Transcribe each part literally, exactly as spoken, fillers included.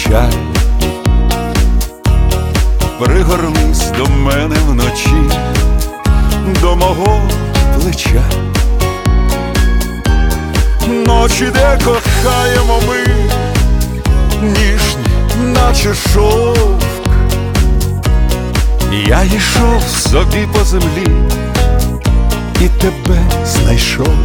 печаль. Пригорнись до мене вночі, до мого плеча. Ночі, де кохаємо ми, ніжні, наче шовк. Я йшов собі по землі і тебе знайшов.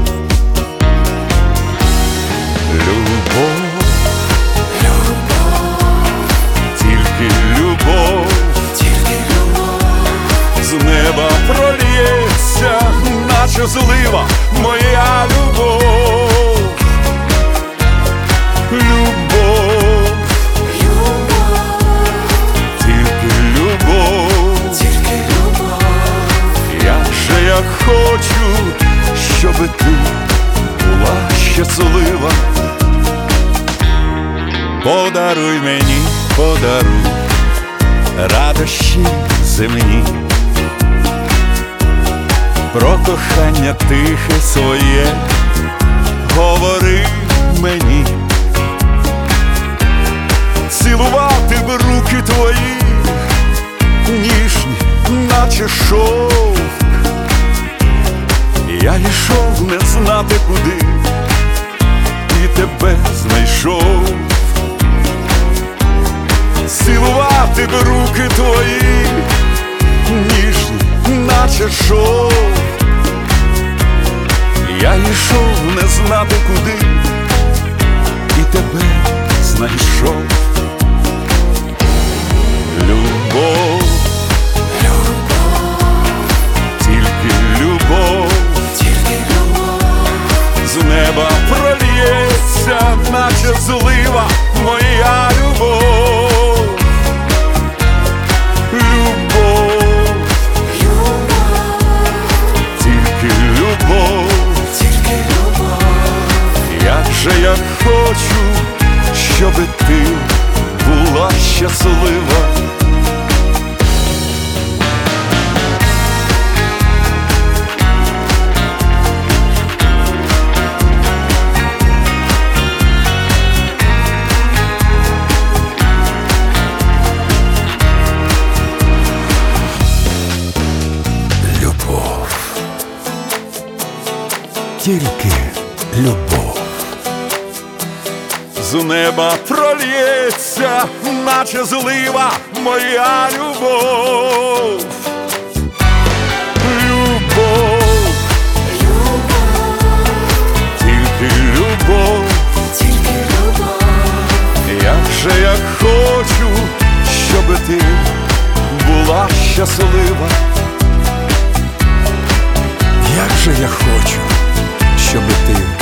Любов, любов, тільки любов, тільки любов з неба прольється, наче злива моя любов. Любов, любов, тільки любов, тільки любов. Як же я хочу, щоби ти була щаслива. Подаруй мені, подаруй радощі земні, про кохання тихе своє говори мені. Цілувати б руки твої, ніжні, наче шовк. Я йшов не знати куди і тебе знайшов. Цілувати б руки твої, ніжні, наче шовк. Я йшов не знати куди і тебе знайшов. Любов, любов, тільки любов, тільки любов з неба прольється, наче злива моя любов. Любов, любов, тільки любов, тільки любов. Як же я хочу, щоби ти була щаслива. Любов, тільки любов з неба прольється, наче злива моя любов. Любов, любов, тільки любов, тільки любов. Як же я хочу, щоби ти була щаслива. Як же я хочу, щоби ти